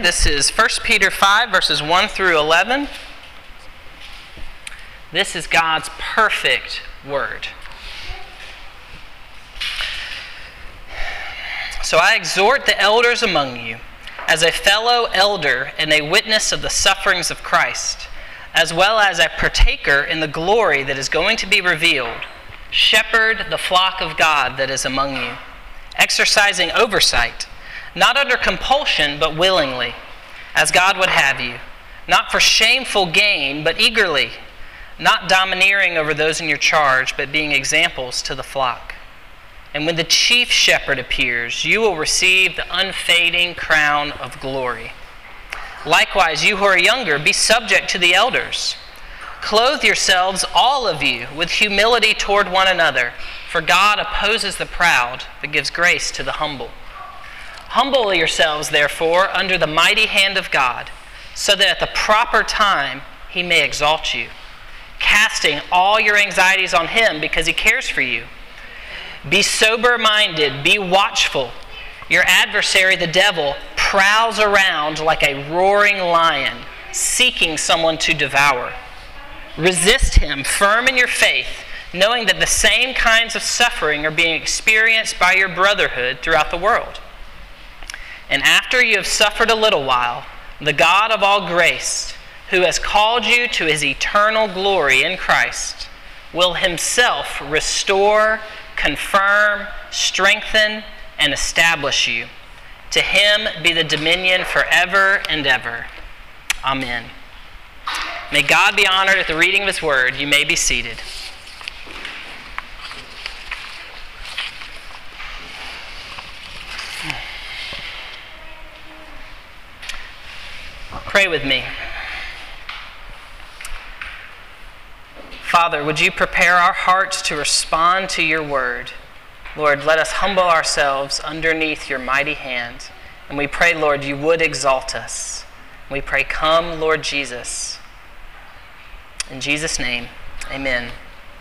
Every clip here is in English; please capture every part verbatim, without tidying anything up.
This is First Peter five, verses one through eleven. This is God's perfect word. So I exhort the elders among you, as a fellow elder and a witness of the sufferings of Christ, as well as a partaker in the glory that is going to be revealed. Shepherd the flock of God that is among you, exercising oversight, not under compulsion, but willingly, as God would have you, not for shameful gain, but eagerly, not domineering over those in your charge, but being examples to the flock. And when the chief shepherd appears, you will receive the unfading crown of glory. Likewise, you who are younger, be subject to the elders. Clothe yourselves, all of you, with humility toward one another, for God opposes the proud, but gives grace to the humble. Humble yourselves, therefore, under the mighty hand of God, so that at the proper time he may exalt you, casting all your anxieties on him because he cares for you. Be sober-minded, be watchful. Your adversary, the devil, prowls around like a roaring lion, seeking someone to devour. Resist him, firm in your faith, knowing that the same kinds of suffering are being experienced by your brotherhood throughout the world. And after you have suffered a little while, the God of all grace, who has called you to his eternal glory in Christ, will himself restore, confirm, strengthen, and establish you. To him be the dominion forever and ever. Amen. May God be honored at the reading of his word. You may be seated. Pray with me. Father, would you prepare our hearts to respond to your word? Lord, let us humble ourselves underneath your mighty hand. And we pray, Lord, you would exalt us. We pray, come, Lord Jesus. In Jesus' name, amen.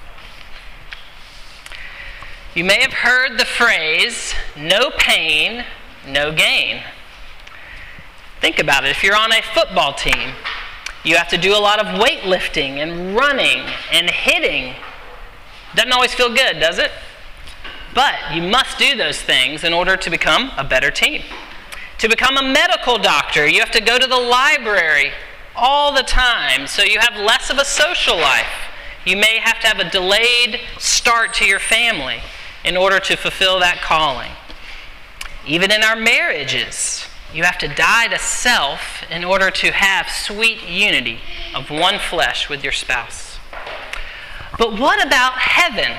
You may have heard the phrase, no pain, no gain. Think about it. If you're on a football team, you have to do a lot of weightlifting and running and hitting. Doesn't always feel good, does it? But you must do those things in order to become a better team. To become a medical doctor, you have to go to the library all the time, so you have less of a social life. You may have to have a delayed start to your family in order to fulfill that calling. Even in our marriages, you have to die to self in order to have sweet unity of one flesh with your spouse. But what about heaven?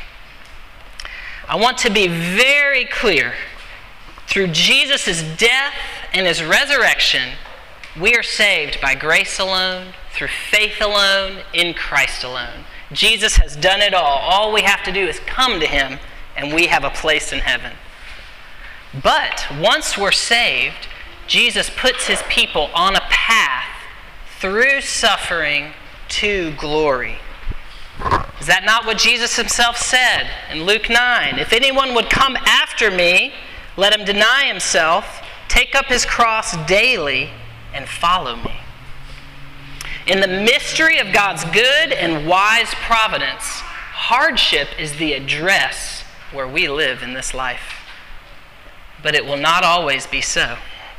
I want to be very clear. Through Jesus' death and his resurrection, we are saved by grace alone, through faith alone, in Christ alone. Jesus has done it all. All we have to do is come to him, and we have a place in heaven. But once we're saved, Jesus puts his people on a path through suffering to glory. Is that not what Jesus himself said in Luke nine? If anyone would come after me, let him deny himself, take up his cross daily, and follow me. In the mystery of God's good and wise providence, hardship is the address where we live in this life. But it will not always be so.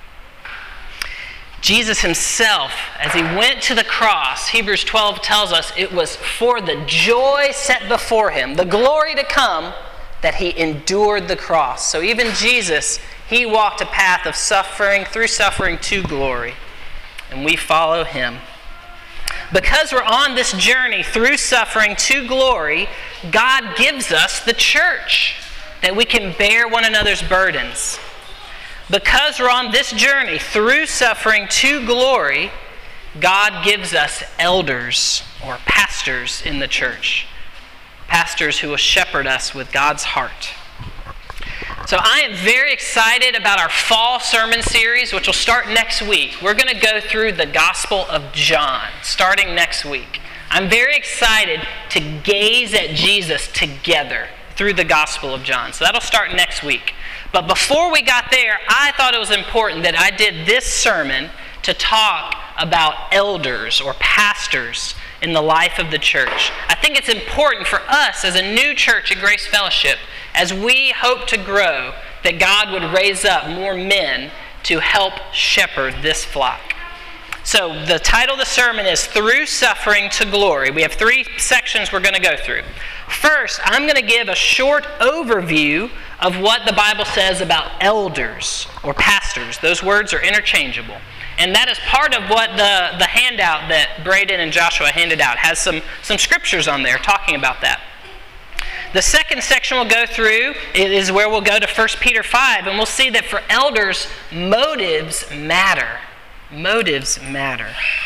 Jesus himself, as he went to the cross, Hebrews twelve tells us it was for the joy set before him, the glory to come, that he endured the cross. So even Jesus, he walked a path of suffering, through suffering to glory. And we follow him. Because we're on this journey through suffering to glory, God gives us the church, that we can bear one another's burdens. Because we're on this journey through suffering to glory, God gives us elders or pastors in the church. Pastors who will shepherd us with God's heart. So I am very excited about our fall sermon series, which will start next week. We're going to go through the Gospel of John, starting next week. I'm very excited to gaze at Jesus together through the Gospel of John. So that'll start next week. But before we got there, I thought it was important that I did this sermon to talk about elders or pastors in the life of the church. I think it's important for us as a new church at Grace Fellowship, as we hope to grow, that God would raise up more men to help shepherd this flock. So the title of the sermon is Through Suffering to Glory. We have three sections we're going to go through. First, I'm going to give a short overview of what the Bible says about elders or pastors. Those words are interchangeable. And that is part of what the, the handout that Braden and Joshua handed out has some, some scriptures on there talking about that. The second section we'll go through is where we'll go to First Peter five, and we'll see that for elders, motives matter. Motives matter.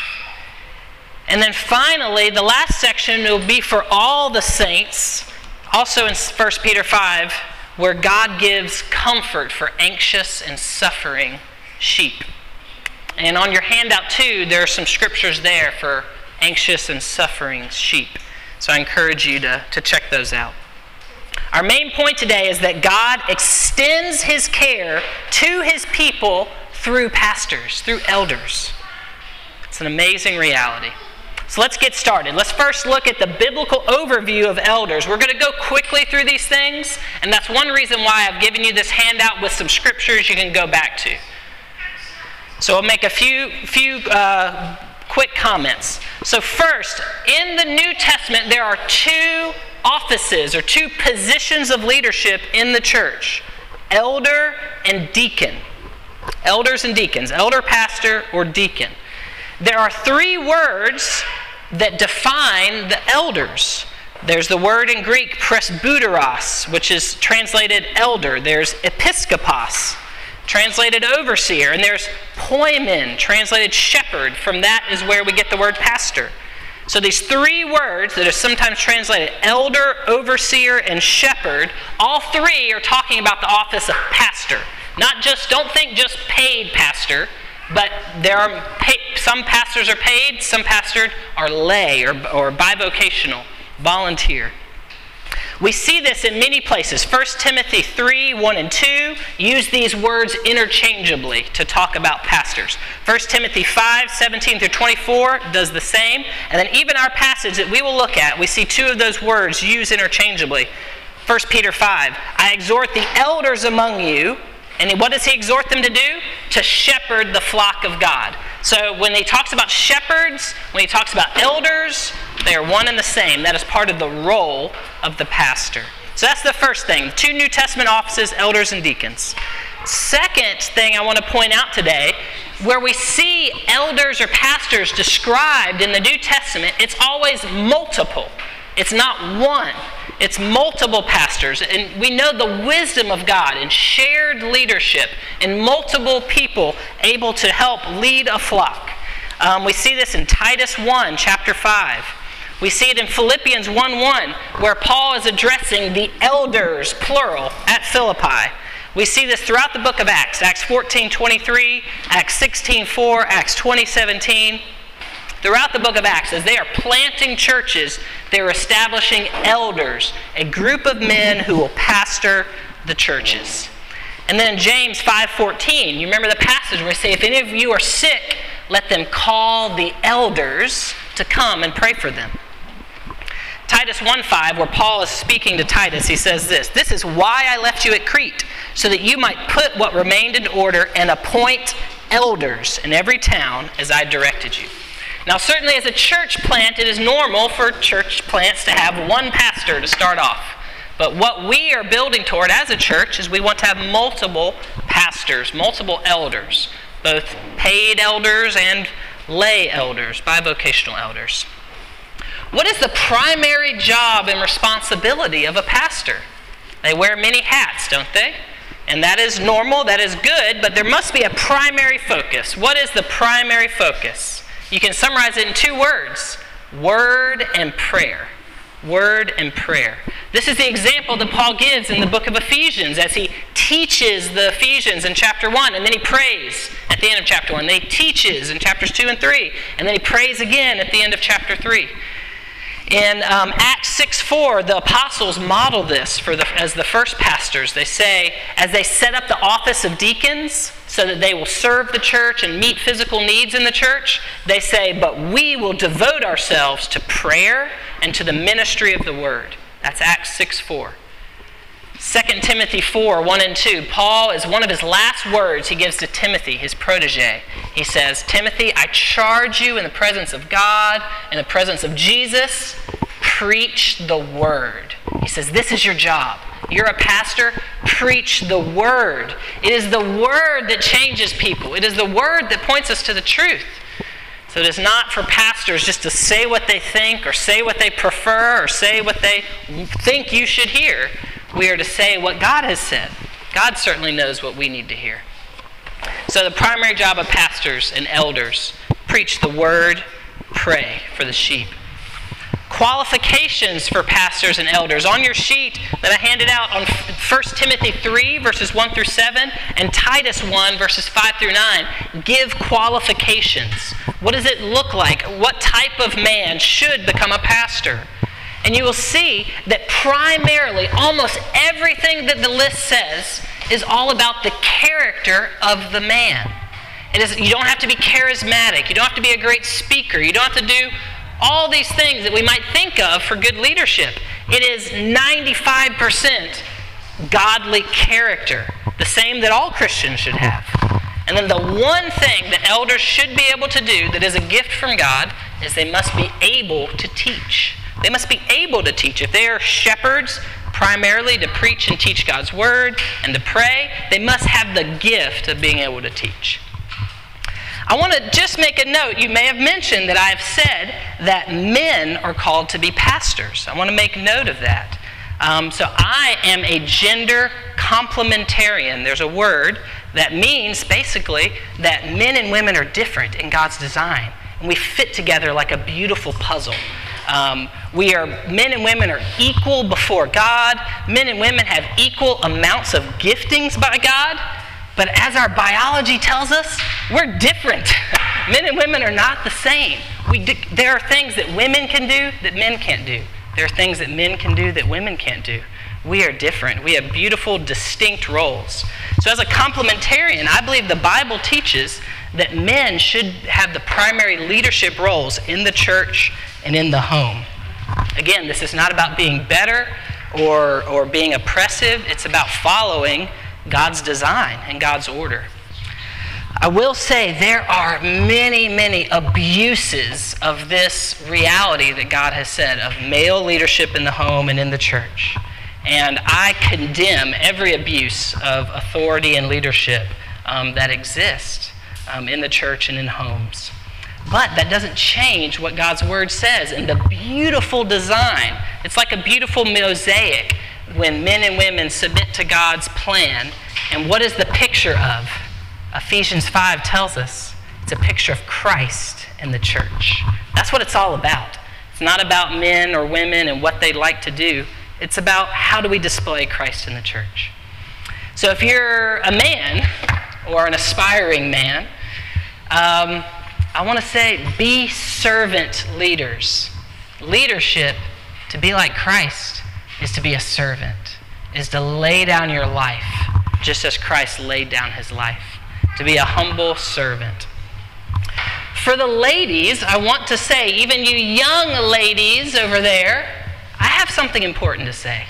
And then finally, the last section will be for all the saints, also in First Peter five, where God gives comfort for anxious and suffering sheep. And on your handout too, there are some scriptures there for anxious and suffering sheep. So I encourage you to, to check those out. Our main point today is that God extends His care to His people through pastors, through elders. It's an amazing reality. So let's get started. Let's first look at the biblical overview of elders. We're going to go quickly through these things, and that's one reason why I've given you this handout with some scriptures you can go back to. So I'll make a few, few uh, quick comments. So first, in the New Testament, there are two offices or two positions of leadership in the church: elder and deacon. Elders and deacons, elder, pastor, or deacon. There are three words that define the elders. There's the word in Greek presbyteros, which is translated elder. There's episkopos, translated overseer. And there's poimen, translated shepherd. From that is where we get the word pastor. So these three words that are sometimes translated elder, overseer, and shepherd, all three are talking about the office of pastor. Not just, don't think just paid pastor, but there are pay, some pastors are paid, some pastors are lay or, or bivocational, volunteer. We see this in many places. First Timothy three, one and two use these words interchangeably to talk about pastors. First Timothy five, seventeen through twenty-four does the same. And then even our passage that we will look at, we see two of those words used interchangeably. First Peter five, I exhort the elders among you. And what does he exhort them to do? To shepherd the flock of God. So when he talks about shepherds, when he talks about elders, they are one and the same. That is part of the role of the pastor. So that's the first thing. Two New Testament offices, elders and deacons. Second thing I want to point out today, where we see elders or pastors described in the New Testament, it's always multiple. It's not one. It's multiple pastors. And we know the wisdom of God in shared leadership and multiple people able to help lead a flock. Um, we see this in Titus one, chapter five. We see it in Philippians one one, where Paul is addressing the elders, plural, at Philippi. We see this throughout the book of Acts. Acts fourteen twenty-three, Acts sixteen four, Acts twenty seventeen. Throughout the book of Acts, as they are planting churches, they're establishing elders, a group of men who will pastor the churches. And then in James five fourteen, you remember the passage where we say, if any of you are sick, let them call the elders to come and pray for them. Titus one five, where Paul is speaking to Titus, he says this, this is why I left you at Crete, so that you might put what remained in order and appoint elders in every town as I directed you. Now, certainly as a church plant, it is normal for church plants to have one pastor to start off. But what we are building toward as a church is we want to have multiple pastors, multiple elders, both paid elders and lay elders, bivocational elders. What is the primary job and responsibility of a pastor? They wear many hats, don't they? And that is normal, that is good, but there must be a primary focus. What is the primary focus? You can summarize it in two words: word and prayer. Word and prayer. This is the example that Paul gives in the book of Ephesians as he teaches the Ephesians in chapter one, and then he prays at the end of chapter one. Then he teaches in chapters two and three, and then he prays again at the end of chapter three. In um, Acts six four, the apostles model this for the, as the first pastors. They say, as they set up the office of deacons so that they will serve the church and meet physical needs in the church, they say, but we will devote ourselves to prayer and to the ministry of the word. That's Acts six four. Second Timothy four, one and two, Paul, is one of his last words he gives to Timothy, his protege. He says, Timothy, I charge you in the presence of God, in the presence of Jesus, preach the word. He says, this is your job. You're a pastor, preach the word. It is the word that changes people. It is the word that points us to the truth. So it is not for pastors just to say what they think or say what they prefer or say what they think you should hear. We are to say what God has said. God certainly knows what we need to hear. So the primary job of pastors and elders, preach the word, pray for the sheep. Qualifications for pastors and elders. On your sheet that I handed out on First Timothy three, verses one through seven, and Titus one, verses five through nine, give qualifications. What does it look like? What type of man should become a pastor? And you will see that primarily, almost everything that the list says is all about the character of the man. It is, you don't have to be charismatic. You don't have to be a great speaker. You don't have to do all these things that we might think of for good leadership. It is ninety-five percent godly character, the same that all Christians should have. And then the one thing that elders should be able to do that is a gift from God is they must be able to teach. They must be able to teach. If they are shepherds, primarily to preach and teach God's word and to pray, they must have the gift of being able to teach. I want to just make a note. You may have mentioned that I've said that men are called to be pastors. I want to make note of that. Um, so I am a gender complementarian. There's a word that means basically that men and women are different in God's design. And we fit together like a beautiful puzzle. Um, we are, men and women are equal before God. Men and women have equal amounts of giftings by God. But as our biology tells us, we're different. Men and women are not the same. We do, there are things that women can do that men can't do. There are things that men can do that women can't do. We are different. We have beautiful, distinct roles. So as a complementarian, I believe the Bible teaches that men should have the primary leadership roles in the church and in the home. Again, this is not about being better or, or being oppressive. It's about following God's design and God's order. I will say there are many, many abuses of this reality that God has said of male leadership in the home and in the church. And I condemn every abuse of authority and leadership um, that exists um, in the church and in homes. But that doesn't change what God's word says and the beautiful design. It's like a beautiful mosaic when men and women submit to God's plan. And what is the picture of? Ephesians five tells us it's a picture of Christ and the church. That's what it's all about. It's not about men or women and what they like to do. It's about how do we display Christ in the church. So if you're a man or an aspiring man, um, I want to say be servant leaders. Leadership, to be like Christ, is to be a servant, is to lay down your life just as Christ laid down his life, to be a humble servant. For the ladies, I want to say, even you young ladies over there, I have something important to say.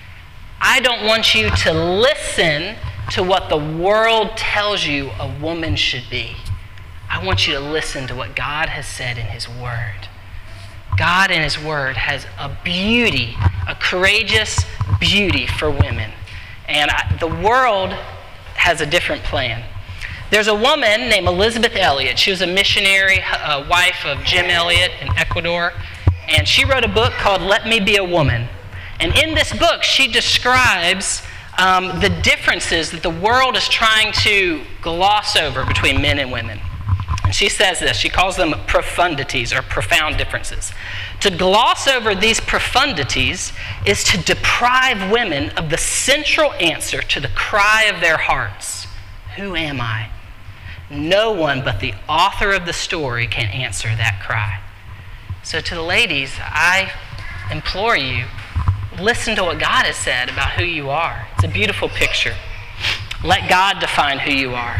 I don't want you to listen to what the world tells you a woman should be. I want you to listen to what God has said in his word. God in his word has a beauty, a courageous beauty for women. And I, the world has a different plan. There's a woman named Elisabeth Elliot. She was a missionary, uh, wife of Jim Elliot in Ecuador. And she wrote a book called Let Me Be a Woman. And in this book, she describes um, the differences that the world is trying to gloss over between men and women. And she says this, she calls them profundities or profound differences. To gloss over these profundities is to deprive women of the central answer to the cry of their hearts. Who am I? No one but the author of the story can answer that cry. So to the ladies, I implore you, listen to what God has said about who you are. It's a beautiful picture. Let God define who you are.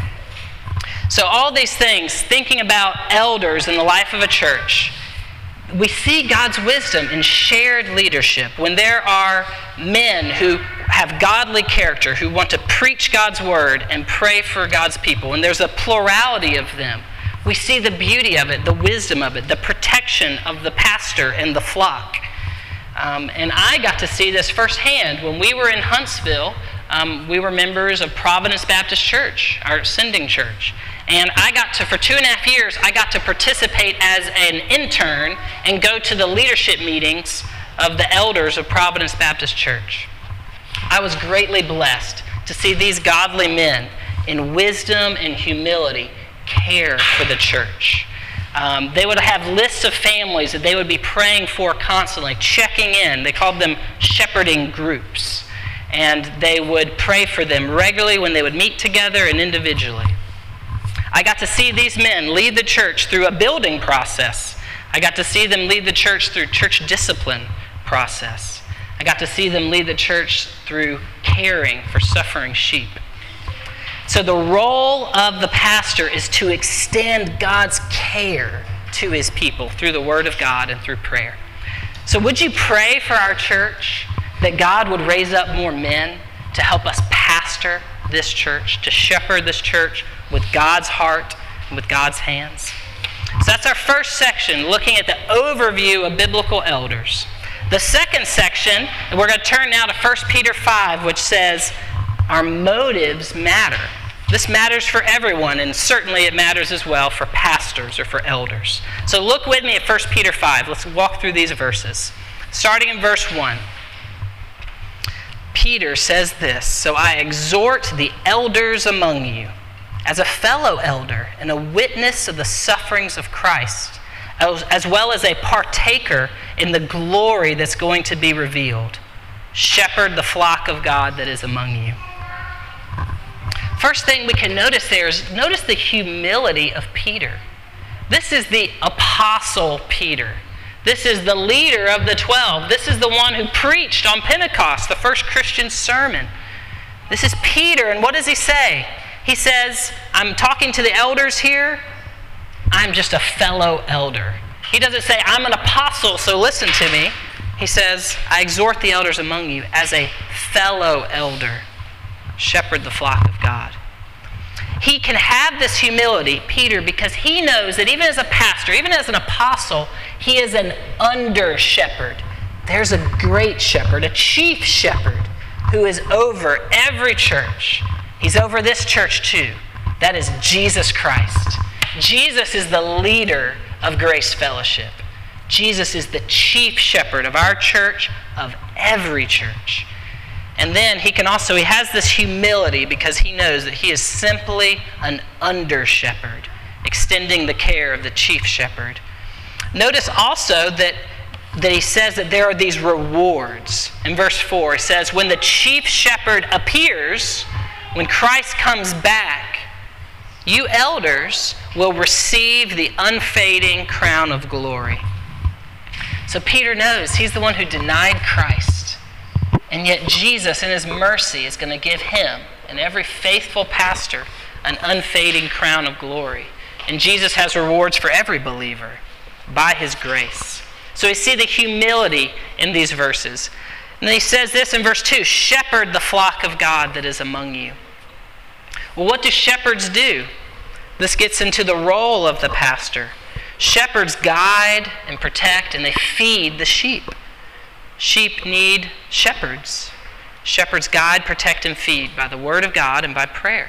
So all these things, thinking about elders in the life of a church, we see God's wisdom in shared leadership. When there are men who have godly character, who want to preach God's word and pray for God's people, and there's a plurality of them, we see the beauty of it, the wisdom of it, the protection of the pastor and the flock. Um, and I got to see this firsthand. When we were in Huntsville, um, we were members of Providence Baptist Church, our sending church. And I got to, for two and a half years, I got to participate as an intern and go to the leadership meetings of the elders of Providence Baptist Church. I was greatly blessed to see these godly men in wisdom and humility care for the church. Um, they would have lists of families that they would be praying for constantly, checking in. They called them shepherding groups. And they would pray for them regularly when they would meet together and individually. I got to see these men lead the church through a building process. I got to see them lead the church through church discipline process. I got to see them lead the church through caring for suffering sheep. So the role of the pastor is to extend God's care to his people through the Word of God and through prayer. So would you pray for our church that God would raise up more men to help us pastor this church, to shepherd this church with God's heart and with God's hands? So that's our first section, looking at the overview of biblical elders. The second section, and we're going to turn now to First Peter five, which says, our motives matter. This matters for everyone, and certainly it matters as well for pastors or for elders. So look with me at First Peter five. Let's walk through these verses. Starting in verse one. Peter says this, so I exhort the elders among you, as a fellow elder and a witness of the sufferings of Christ, as well as a partaker in the glory that's going to be revealed. Shepherd the flock of God that is among you. First thing we can notice there is notice the humility of Peter. This is the apostle Peter. This is the leader of the twelve. This is the one who preached on Pentecost, the first Christian sermon. This is Peter, and what does he say? He says, I'm talking to the elders here. I'm just a fellow elder. He doesn't say, I'm an apostle, so listen to me. He says, I exhort the elders among you as a fellow elder. Shepherd the flock of God. He can have this humility, Peter, because he knows that even as a pastor, even as an apostle, he is an under-shepherd. There's a great shepherd, a chief shepherd, who is over every church. He's over this church too. That is Jesus Christ. Jesus is the leader of Grace Fellowship. Jesus is the chief shepherd of our church, of every church. And then he can also, he has this humility because he knows that he is simply an under-shepherd, extending the care of the chief shepherd. Notice also that, that he says that there are these rewards. In verse four, he says, when the chief shepherd appears, when Christ comes back, you elders will receive the unfading crown of glory. So Peter knows he's the one who denied Christ. And yet Jesus, in his mercy, is going to give him and every faithful pastor an unfading crown of glory. And Jesus has rewards for every believer by his grace. So we see the humility in these verses. And then he says this in verse two, shepherd the flock of God that is among you. Well, what do shepherds do? This gets into the role of the pastor. Shepherds guide and protect, and they feed the sheep. Sheep need shepherds. Shepherds guide, protect, and feed by the word of God and by prayer.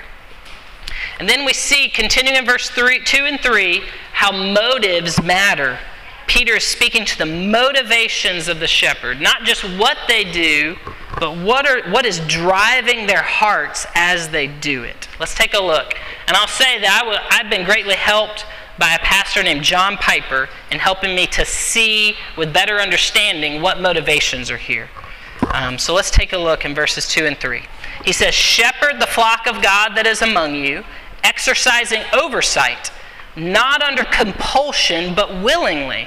And then we see, continuing in verse three, two and three, how motives matter. Peter is speaking to the motivations of the shepherd, not just what they do, but what are what is driving their hearts as they do it. Let's take a look. And I'll say that I w- I've been greatly helped by a pastor named John Piper in helping me to see with better understanding what motivations are here. Um, so let's take a look in verses two and three. He says, shepherd the flock of God that is among you, exercising oversight, not under compulsion, but willingly,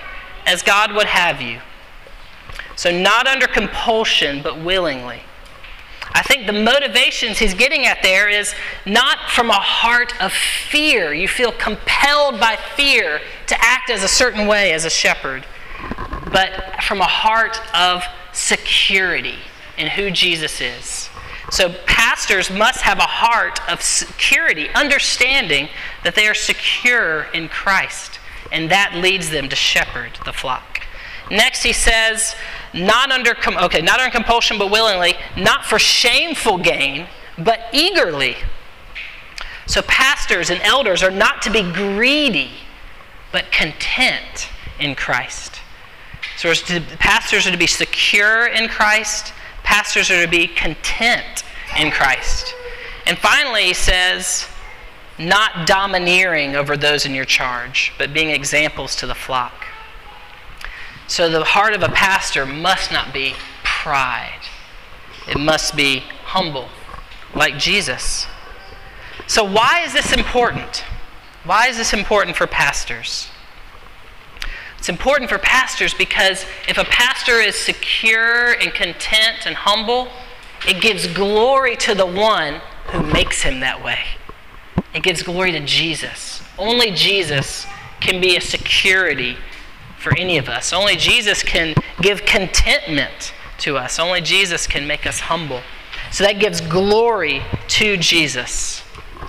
as God would have you. So not under compulsion, but willingly. I think the motivations he's getting at there is not from a heart of fear. You feel compelled by fear to act as a certain way as a shepherd, but from a heart of security in who Jesus is. So pastors must have a heart of security, understanding that they are secure in Christ, and that leads them to shepherd the flock. Next he says, not under okay, not under compulsion but willingly, not for shameful gain, but eagerly. So pastors and elders are not to be greedy, but content in Christ. So pastors are to be secure in Christ. Pastors are to be content in Christ. And finally, he says, not domineering over those in your charge, but being examples to the flock. So the heart of a pastor must not be pride. It must be humble, like Jesus. So why is this important? Why is this important for pastors? It's important for pastors because if a pastor is secure and content and humble, it gives glory to the one who makes him that way. It gives glory to Jesus. Only Jesus can be a security for any of us. Only Jesus can give contentment to us. Only Jesus can make us humble. So that gives glory to Jesus.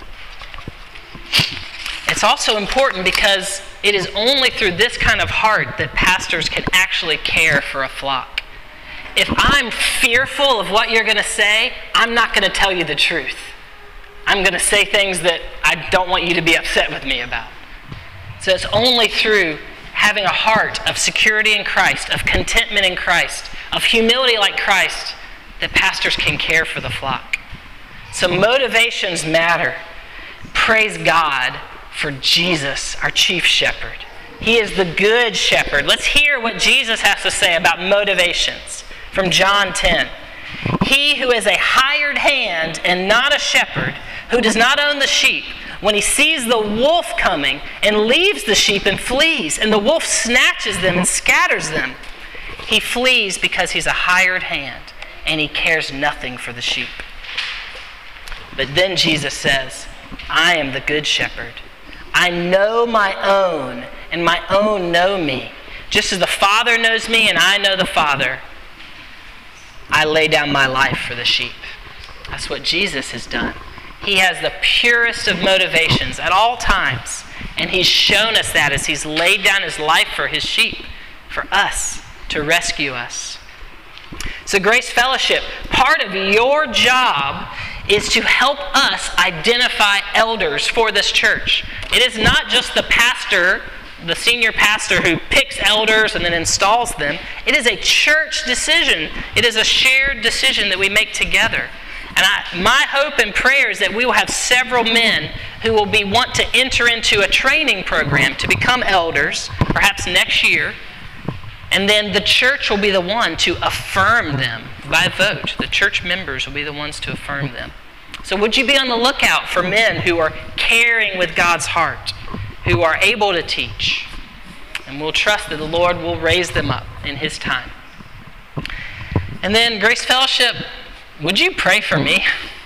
It's also important because it is only through this kind of heart that pastors can actually care for a flock. If I'm fearful of what you're going to say, I'm not going to tell you the truth. I'm going to say things that I don't want you to be upset with me about. So it's only through having a heart of security in Christ, of contentment in Christ, of humility like Christ, that pastors can care for the flock. So motivations matter. Praise God for Jesus, our chief shepherd. He is the good shepherd. Let's hear what Jesus has to say about motivations from John ten. He who is a hired hand and not a shepherd, who does not own the sheep, when he sees the wolf coming and leaves the sheep and flees, and the wolf snatches them and scatters them, he flees because he's a hired hand and he cares nothing for the sheep. But then Jesus says, I am the good shepherd. I know my own, and my own know me. Just as the Father knows me and I know the Father, I lay down my life for the sheep. That's what Jesus has done. He has the purest of motivations at all times, and he's shown us that as he's laid down his life for his sheep, for us, to rescue us. So Grace Fellowship, part of your job is to help us identify elders for this church. It is not just the pastor, the senior pastor, who picks elders and then installs them. It is a church decision. It is a shared decision that we make together. And I, my hope and prayer is that we will have several men who will be want to enter into a training program to become elders, perhaps next year. And then the church will be the one to affirm them by vote. The church members will be the ones to affirm them. So would you be on the lookout for men who are caring with God's heart, who are able to teach? And we'll trust that the Lord will raise them up in his time. And then Grace Fellowship, would you pray for me?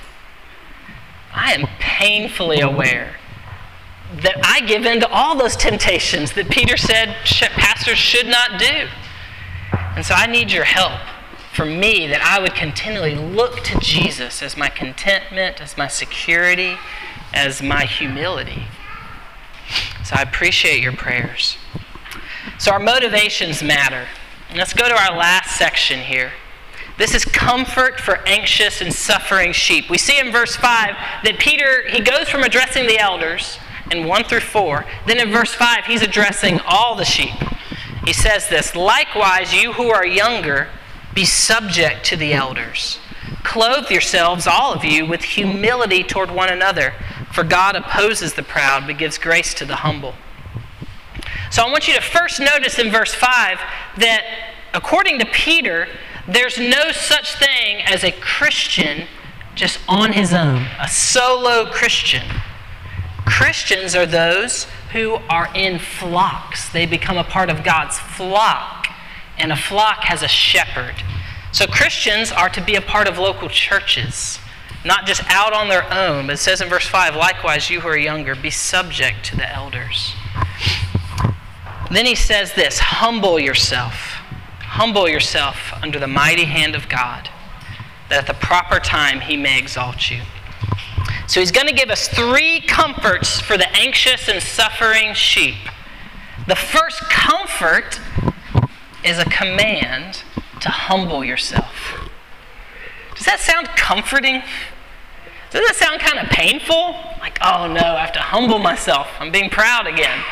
I am painfully aware that I give in to all those temptations that Peter said pastors should not do. And so I need your help for me, that I would continually look to Jesus as my contentment, as my security, as my humility. So I appreciate your prayers. So our motivations matter. And let's go to our last section here. This is comfort for anxious and suffering sheep. We see in verse five that Peter, he goes from addressing the elders in one through four. Then in verse five, he's addressing all the sheep. He says this, likewise, you who are younger, be subject to the elders. Clothe yourselves, all of you, with humility toward one another, for God opposes the proud, but gives grace to the humble. So I want you to first notice in verse five that according to Peter, there's no such thing as a Christian just on his own, a solo Christian. Christians are those who are in flocks. They become a part of God's flock, and a flock has a shepherd. So Christians are to be a part of local churches, not just out on their own. But it says in verse five, likewise, you who are younger, be subject to the elders. Then he says this, humble yourself. Humble yourself under the mighty hand of God, that at the proper time he may exalt you. So he's going to give us three comforts for the anxious and suffering sheep. The first comfort is a command to humble yourself. Does that sound comforting? Does that sound kind of painful? Like, oh no, I have to humble myself. I'm being proud again.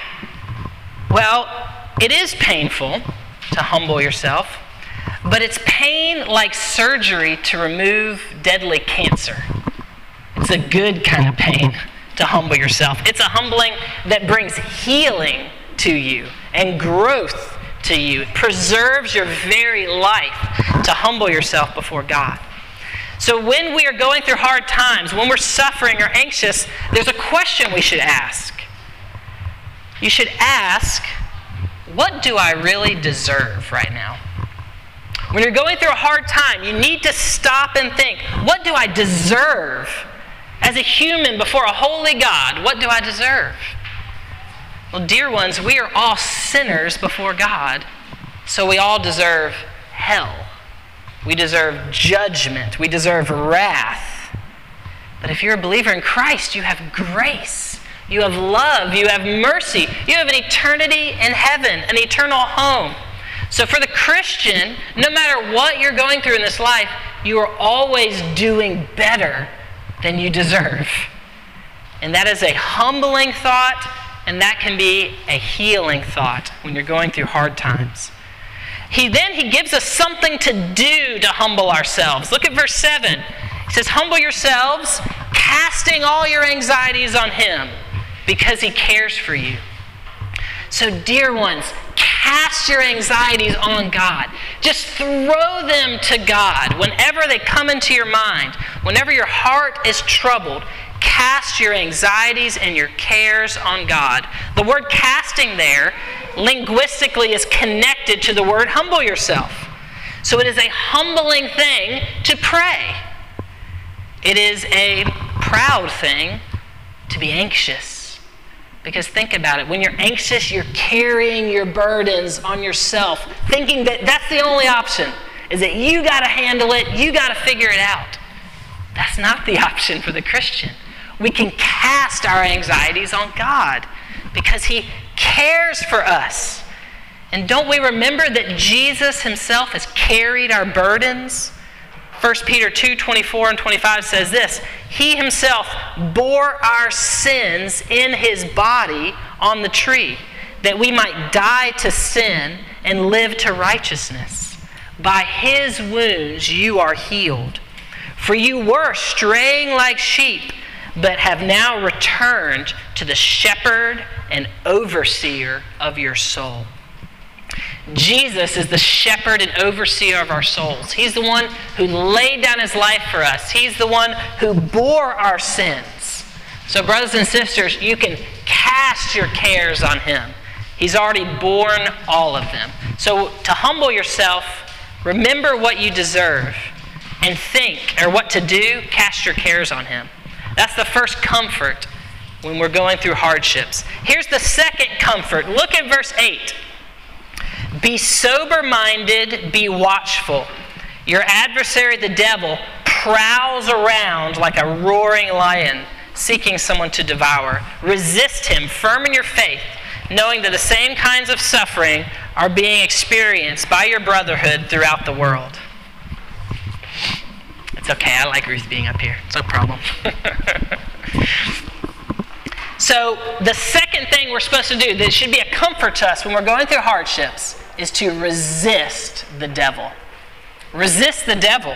Well, it is painful to humble yourself, but it's pain like surgery to remove deadly cancer. It's a good kind of pain to humble yourself. It's a humbling that brings healing to you and growth to you. It preserves your very life to humble yourself before God. So when we are going through hard times, when we're suffering or anxious, there's a question we should ask. You should ask, what do I really deserve right now? When you're going through a hard time, you need to stop and think, what do I deserve as a human before a holy God? What do I deserve? Well, dear ones, we are all sinners before God, so we all deserve hell. We deserve judgment. We deserve wrath. But if you're a believer in Christ, you have grace. You have love. You have mercy. You have an eternity in heaven, an eternal home. So for the Christian, no matter what you're going through in this life, you are always doing better than you deserve. And that is a humbling thought, and that can be a healing thought when you're going through hard times. He then he gives us something to do to humble ourselves. Look at verse seven. He says, humble yourselves, casting all your anxieties on him, because he cares for you. So dear ones, cast your anxieties on God. Just throw them to God whenever they come into your mind. Whenever your heart is troubled, cast your anxieties and your cares on God. The word casting there, linguistically, is connected to the word humble yourself. So it is a humbling thing to pray. It is a proud thing to be anxious. Because think about it. When you're anxious, you're carrying your burdens on yourself, thinking that that's the only option, is that you got to handle it, you got to figure it out. That's not the option for the Christian. We can cast our anxieties on God because he cares for us. And don't we remember that Jesus himself has carried our burdens? First Peter two, twenty-four and twenty-five says this, he himself bore our sins in his body on the tree, that we might die to sin and live to righteousness. By his wounds you are healed. For you were straying like sheep, but have now returned to the shepherd and overseer of your soul. Jesus is the shepherd and overseer of our souls. He's the one who laid down his life for us. He's the one who bore our sins. So brothers and sisters, you can cast your cares on him. He's already borne all of them. So to humble yourself, remember what you deserve, and think, or what to do, cast your cares on him. That's the first comfort when we're going through hardships. Here's the second comfort. Look at verse eight. Be sober-minded, be watchful. Your adversary, the devil, prowls around like a roaring lion, seeking someone to devour. Resist him, firm in your faith, knowing that the same kinds of suffering are being experienced by your brotherhood throughout the world. It's okay, I like Ruth being up here. It's no problem. So the second thing we're supposed to do that should be a comfort to us when we're going through hardships is to resist the devil. Resist the devil.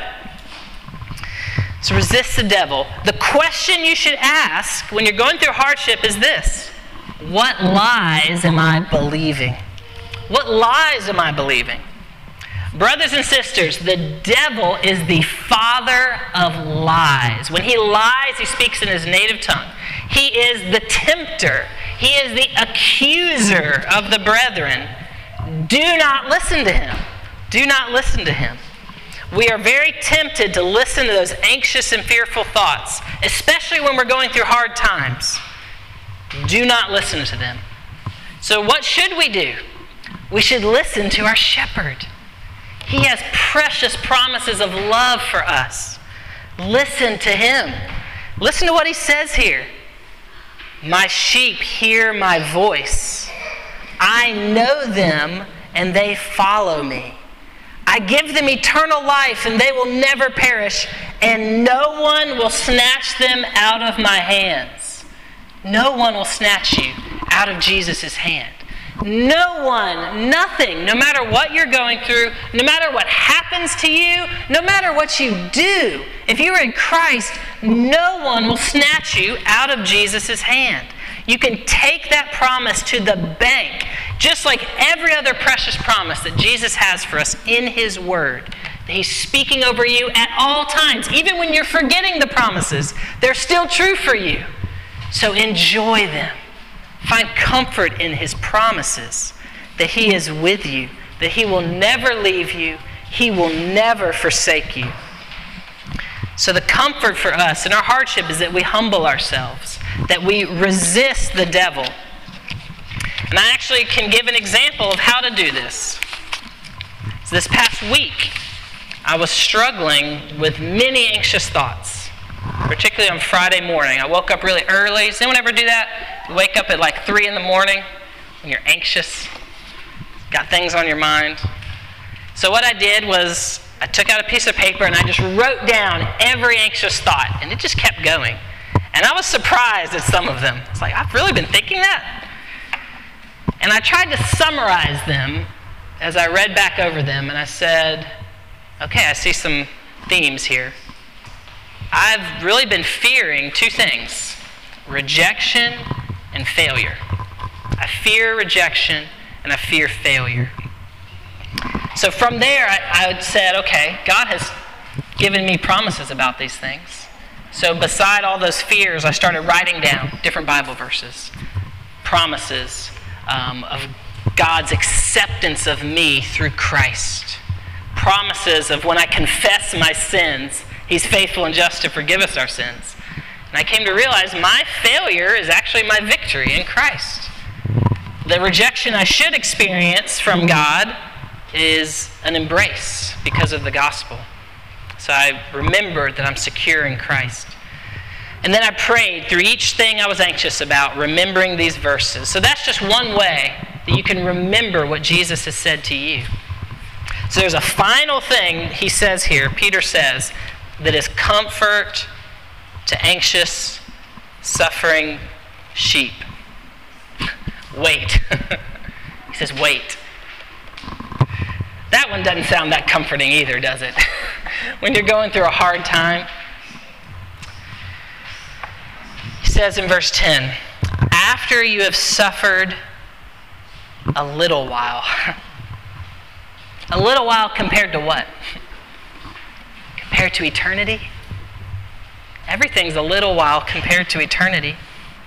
So resist the devil. The question you should ask when you're going through hardship is this: what lies am I believing? What lies am I believing? Brothers and sisters, the devil is the father of lies. When he lies, he speaks in his native tongue. He is the tempter. He is the accuser of the brethren. Do not listen to him. Do not listen to him. We are very tempted to listen to those anxious and fearful thoughts, especially when we're going through hard times. Do not listen to them. So what should we do? We should listen to our shepherd. He has precious promises of love for us. Listen to him. Listen to what he says here. My sheep hear my voice. I know them and they follow me. I give them eternal life and they will never perish, and no one will snatch them out of my hands. No one will snatch you out of Jesus' hand. No one, nothing, no matter what you're going through, no matter what happens to you, no matter what you do, if you're in Christ, no one will snatch you out of Jesus' hand. You can take that promise to the bank, just like every other precious promise that Jesus has for us in his word. He's speaking over you at all times. Even when you're forgetting the promises, they're still true for you. So enjoy them. Find comfort in his promises, that he is with you, that he will never leave you, he will never forsake you. So the comfort for us in our hardship is that we humble ourselves, that we resist the devil. And I actually can give an example of how to do this. So this past week, I was struggling with many anxious thoughts, particularly on Friday morning. I woke up really early. Does anyone ever do that? You wake up at like three in the morning when you're anxious, got things on your mind. So what I did was I took out a piece of paper and I just wrote down every anxious thought, and it just kept going. And I was surprised at some of them. It's like, I've really been thinking that? And I tried to summarize them as I read back over them, and I said, okay, I see some themes here. I've really been fearing two things, rejection and failure. I fear rejection and I fear failure. So from there, I, I said, okay, God has given me promises about these things. So beside all those fears, I started writing down different Bible verses, promises um, of God's acceptance of me through Christ, promises of when I confess my sins, he's faithful and just to forgive us our sins. And I came to realize my failure is actually my victory in Christ. The rejection I should experience from God is an embrace because of the gospel. So I remembered that I'm secure in Christ. And then I prayed through each thing I was anxious about, remembering these verses. So that's just one way that you can remember what Jesus has said to you. So there's a final thing he says here, Peter says, that is comfort to anxious, suffering sheep. Wait. He says, wait. That one doesn't sound that comforting either, does it? When you're going through a hard time. He says in verse ten, after you have suffered a little while. A little while compared to what? Compared to eternity? Everything's a little while compared to eternity.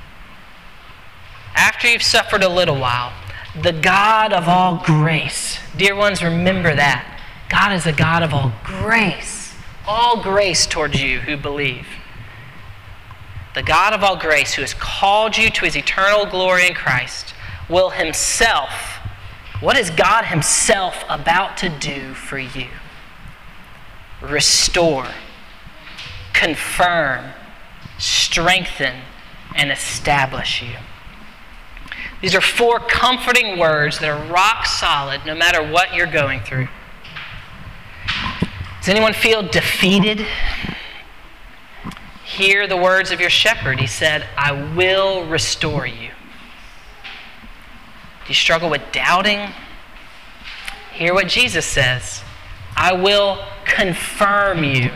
After you've suffered a little while, the God of all grace, dear ones, remember that. God is a God of all grace. All grace towards you who believe. The God of all grace who has called you to his eternal glory in Christ will himself, what is God himself about to do for you? Restore, confirm, strengthen, and establish you. These are four comforting words that are rock solid no matter what you're going through. Does anyone feel defeated? Hear the words of your shepherd. He said, I will restore you. Do you struggle with doubting? Hear what Jesus says. I will confirm you.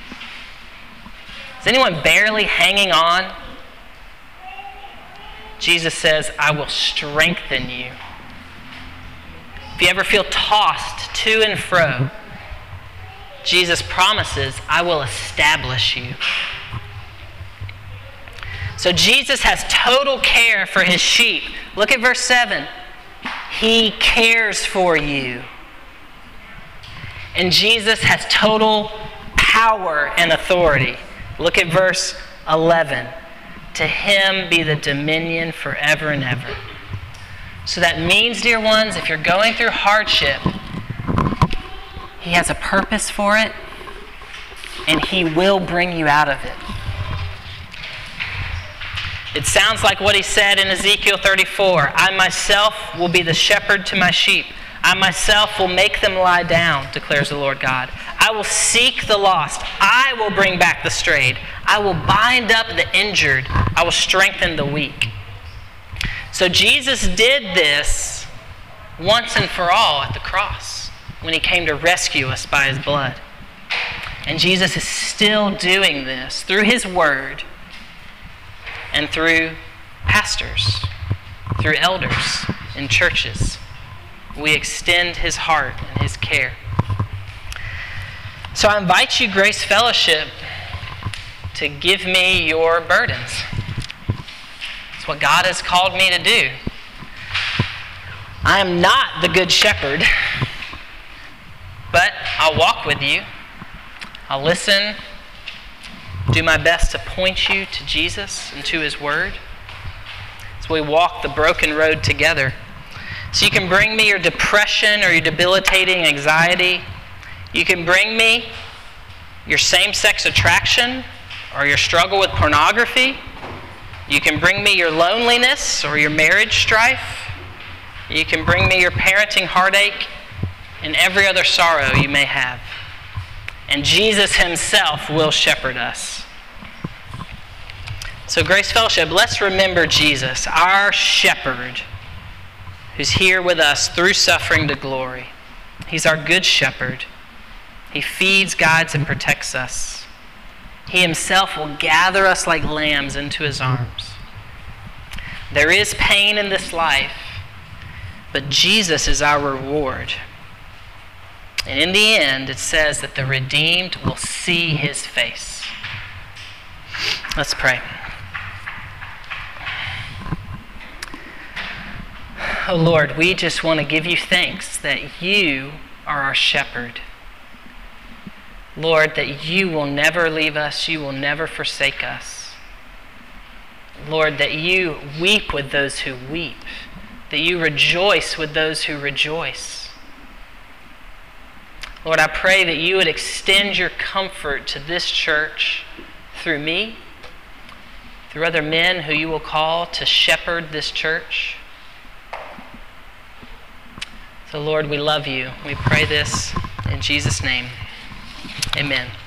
Is anyone barely hanging on? Jesus says, I will strengthen you. If you ever feel tossed to and fro, Jesus promises, I will establish you. So Jesus has total care for his sheep. Look at verse seven. He cares for you. And Jesus has total power and authority. Look at verse eleven. To him be the dominion forever and ever. So that means, dear ones, if you're going through hardship, he has a purpose for it, and he will bring you out of it. It sounds like what he said in Ezekiel thirty-four. I myself will be the shepherd to my sheep. I myself will make them lie down, declares the Lord God. I will seek the lost. I will bring back the strayed. I will bind up the injured. I will strengthen the weak. So Jesus did this once and for all at the cross when he came to rescue us by his blood. And Jesus is still doing this through his word and through pastors, through elders in churches. We extend his heart and his care. So I invite you, Grace Fellowship, to give me your burdens. It's what God has called me to do. I am not the good shepherd, but I'll walk with you. I'll listen, do my best to point you to Jesus and to his word as we walk the broken road together. So you can bring me your depression or your debilitating anxiety. You can bring me your same-sex attraction or your struggle with pornography. You can bring me your loneliness or your marriage strife. You can bring me your parenting heartache and every other sorrow you may have. And Jesus himself will shepherd us. So Grace Fellowship, let's remember Jesus, our shepherd, who's here with us through suffering to glory. He's our good shepherd. He feeds, guides, and protects us. He himself will gather us like lambs into his arms. There is pain in this life, but Jesus is our reward. And in the end, it says that the redeemed will see his face. Let's pray. Oh Lord, we just want to give you thanks that you are our shepherd. Lord, that you will never leave us, you will never forsake us. Lord, that you weep with those who weep, that you rejoice with those who rejoice. Lord, I pray that you would extend your comfort to this church through me, through other men who you will call to shepherd this church. So Lord, we love you. We pray this in Jesus' name. Amen.